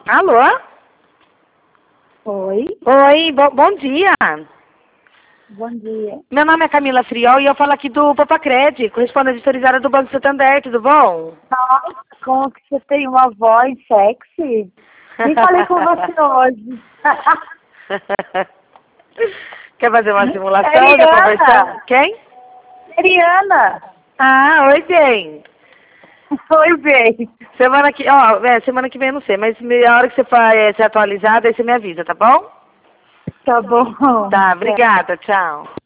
Alô? Oi, Oi, bom dia. bom dia. Meu nome é Camila Friol e eu falo aqui do Papacred, correspondente autorizada do Banco Santander, tudo bom? Nossa, como que você tem uma voz sexy? Nem falei com você hoje. Quer fazer uma simulação de Eliana! conversão? Quem? Eliana! Ah, oi, bem. Oi, bem. Semana que vem eu não sei, mas a hora que você for se atualizar, aí você me avisa, tá bom? Tá bom. Tá, obrigada, tchau.